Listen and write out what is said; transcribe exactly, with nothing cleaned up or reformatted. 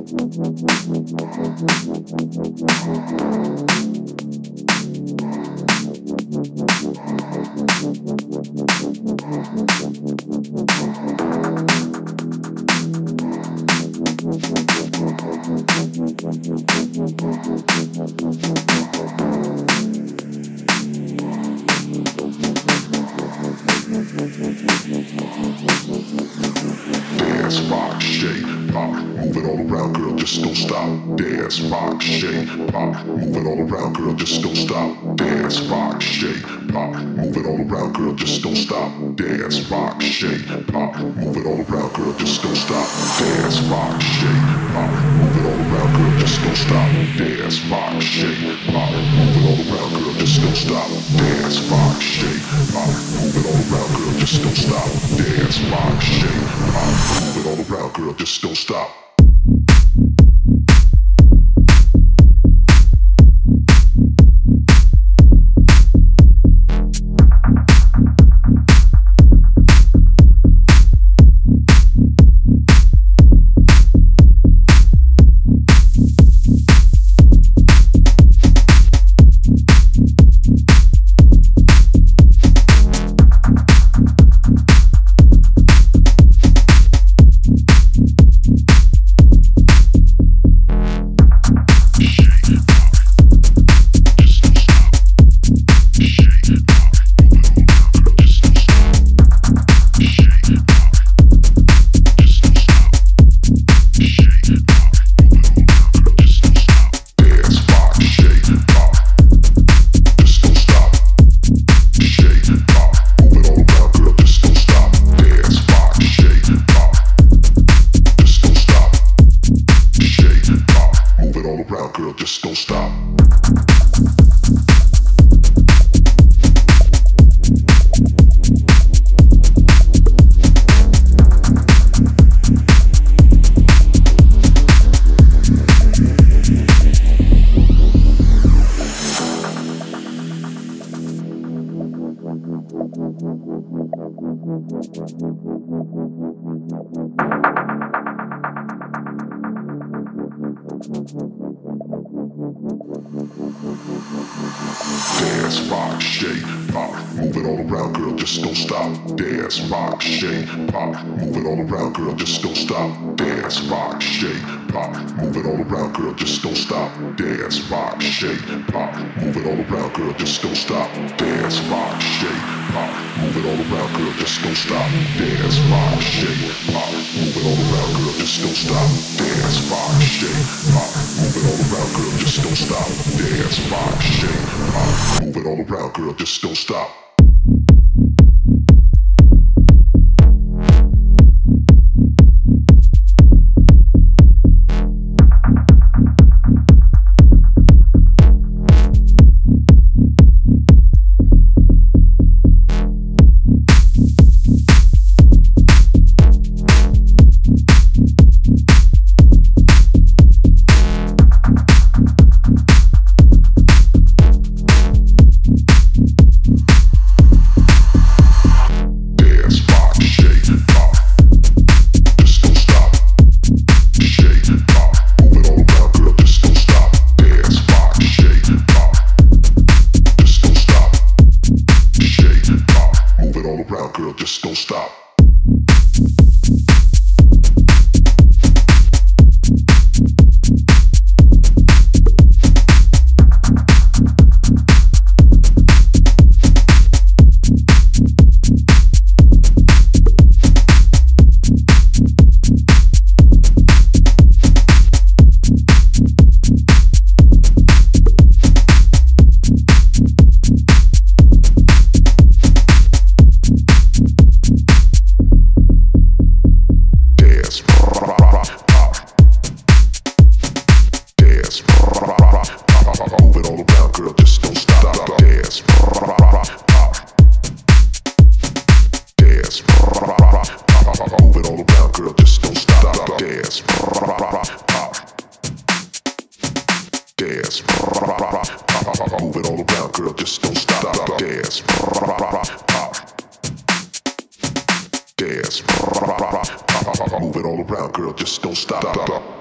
Dance, rock, shake, pop, move it all around, girl, just don't stop. Dance, rock, shake, pop, move it all around, girl, just don't stop. Dance, rock, shake, pop, move it all around, girl, just don't stop. Dance, rock, shake, pop, move it all around, girl, just don't stop. Dance, rock, shake, pop, move it all around, girl, just don't stop. Dance, rock, shake, pop, move it all around, girl, just don't stop. Dance, rock, shake, pop, move it all around, girl, just don't stop. Dance, rock, shake, pop, move it all around, girl, just don't stop. Girl, just don't stop. Dance, rock, shake, pop, move it all around, girl, just don't stop. Dance, rock, shake, pop, move it all around, girl, just don't stop. Dance, rock, shake, pop, move it all around, girl, just don't stop. Dance, rock, shake, pop, move it all around, girl, just don't stop. Dance, rock, shake, pop, move it all around, girl, just don't stop. Dance, rock, shake, pop, move it all around, girl, just don't stop. Dance, rock, shake, pop, move it all around, girl, just don't stop. Dance, rock, shake, pop, move it all around, girl, just don't stop. Girl, just don't stop. Dance, move it all around, girl, just don't stop. Dance, pop. Dance, move it all around, girl, just don't stop.